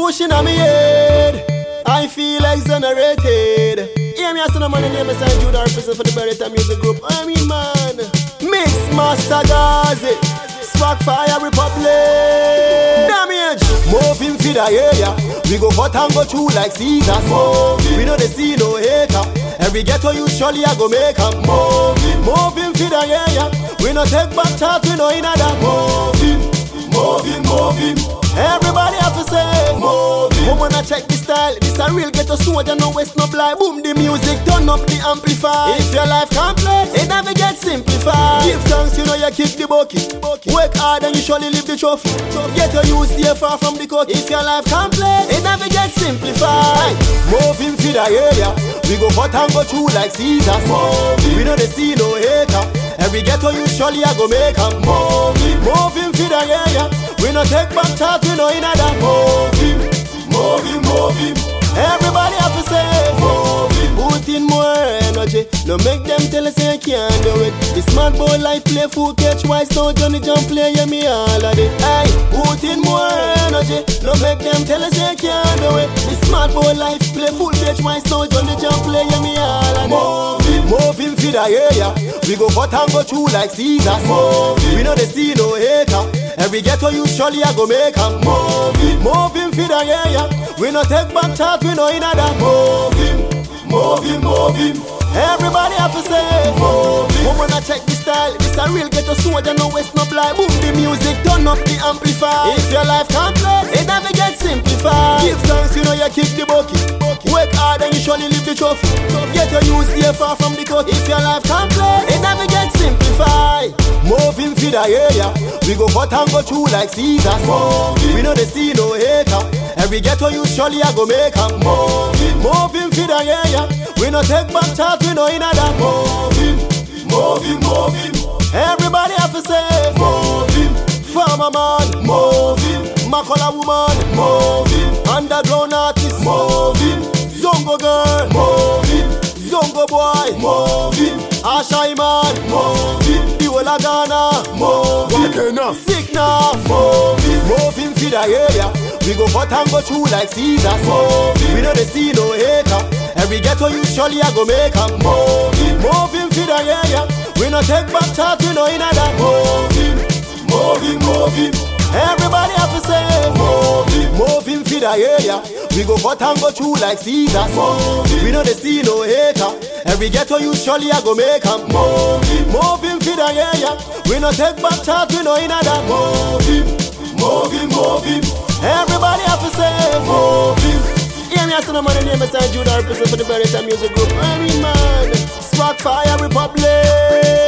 pushing on me head. I feel exonerated. Hear me, I said, I'm on the name of St. Jude, represent for the Beretta Music Group. I mean, man, Mix Master Gazi, Spark Fire Republic. Damage, moving for the area. We go cut and go through like Caesar. We know they see no hater. Every ghetto you surely I go make 'em. Moving for the area. We no take back chat, we no in that. Moving. Everybody have to say moving. Woman I check the style. This a real ghetto soldier, no waste no blind. Boom the music, turn up the amplifier. If your life complex, it never gets simplified. Give thanks, you know you kick the bucket. Work hard and you surely live the trophy. Ghetto you stay far from the cook. If your life complex, it never gets simplified. Moving for the area. We go cut and go through like Caesar. We know they see no hater. Every ghetto you surely I go make 'em. Moving for the area. We no take back chat, we no in that. Moving. Everybody have to say moving. Put in more energy. No make them tell us you can't do it. The smart boy life play fool catch wise. No Johnny jump play yeah me all of it. Hey, put in more energy. No make them tell us you can't do it. The smart boy life play fool catch wise. No Johnny jump play yeah me all of it. Moving for the area. We go cut and go through like Caesar. We know they see no hater. Every ghetto you surely I go make 'em. Moving for the area. We no take back chat, we no in that. Moving. Everybody have to say moving. Woman I check the style. This a real ghetto soldier, no waste no blind. Boom the music, turn up the amplifier. If your life complex, it never gets simplified. Give thanks, you know you kick the bucket. Work hard and you surely live the trophy. Get your use stay far from the cut. If your life complex, it never gets simplified. Moving for the area. We go cut and go through like Caesar. We know they see no hater. Every ghetto you surely I go make 'em. Moving for the area. We no take back chat, we no in that. Moving. Everybody have to say moving. Farmer man, moving. Makola woman, moving. Underground artist, moving. Zongo girl, moving. Zongo boy, moving. Ashai man, moving. Iwola Ghana, moving. Sick now, moving for the area. We go cut and go through like Caesar. We know they see no hater. Every ghetto you surely I go make 'em. Moving for the area. We no take back chat, we no in that. Moving. Everybody have to say moving for the area. We go cut and go through like Caesar. We know they see no hater. Every ghetto you surely I go make 'em. Moving for the area. We no take back chat, we no in that. Moving. Everybody have to say moving. Hear me, I said I'm on the name of St. Jude, represent for the Beretta Music Group. I mean, man, Spark Fire Republic.